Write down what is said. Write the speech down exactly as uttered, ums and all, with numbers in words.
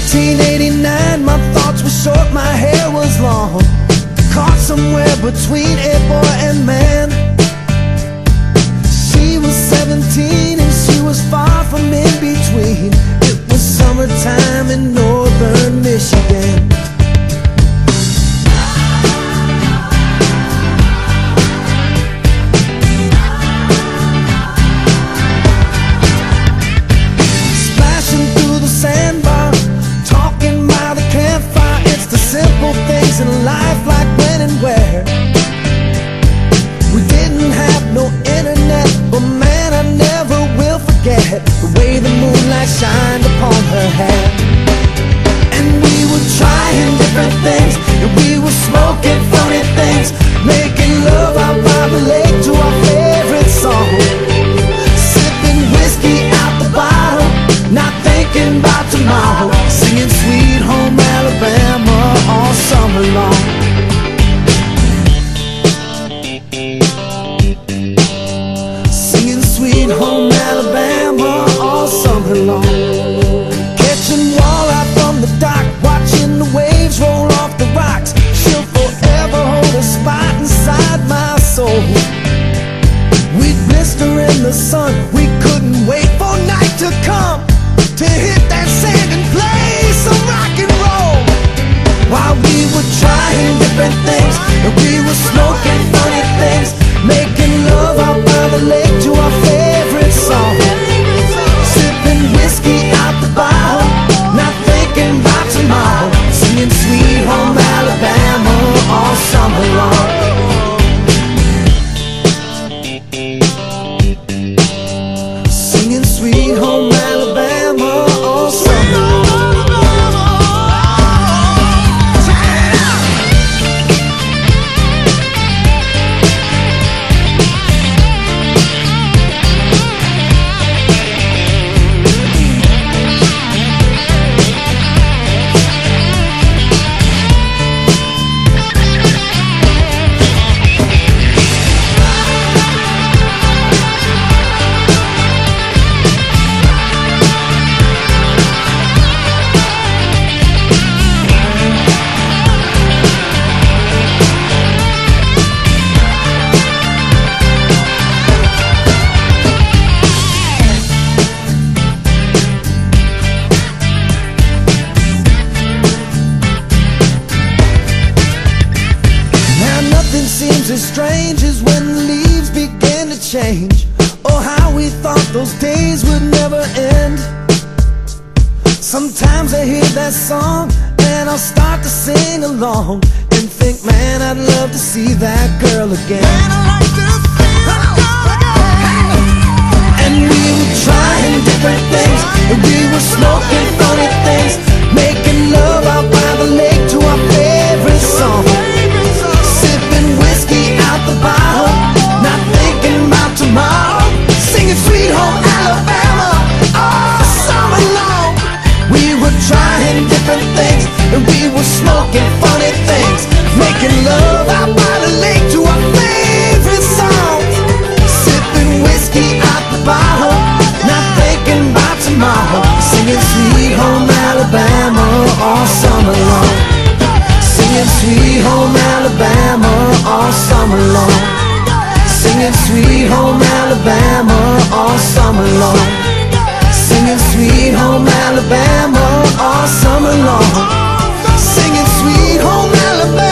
nineteen eighty-nine, my thoughts were short, my hair was long, caught somewhere between a boy and man. She was seventeen and she was far from in between. It was summertime in northern Michigan. Splashing through the sandbar, talking by the campfire. It's the simple things in life, like when and where. We didn't have no internet, but man, I never will forget the way the moonlight shined upon her hair. And we were trying different things, and we were smoking funny things, making love out by the lake to our favorite song, sipping whiskey out the bottle, not thinking about tomorrow, singing Sweet Home Alabama all summer long. Singing Sweet Home Alabama all summer long. Catching walleye from the dock, watching the waves roll off the rocks. She'll forever hold a spot inside my soul. We'd blister in the sun, we couldn't wait for night to come, to hit that sand and play some rock and roll. While we were trying different things, and we were smoking funny things, making love out by the lake to our favorite song, sipping whiskey out the bottle, not thinking about tomorrow, singing Sweet Home Alabama all summer long. Singing Sweet Home Alabama all summer long. Seems as strange as when the leaves began to change. Oh, how we thought those days would never end. Sometimes I hear that song and I'll start to sing along and think, man, I'd love to see that girl again. Man, I'd like to see that girl again. And we were trying different things, and we were smoking funny things, making love out by the lake to our favorite song, whiskey out the bottle, not thinking about tomorrow, singing Sweet Home Alabama all summer long. We were trying different things, and we were smoking funny things, making love out by the lake to our favorite song, sipping whiskey out the bottle, not thinking about tomorrow, singing Sweet Home Alabama all summer long. Singing Sweet Home Alabama all summer long. Singing Sweet Home Alabama all summer long. Singing Sweet Home Alabama all summer long. Singing Sweet Home Alabama.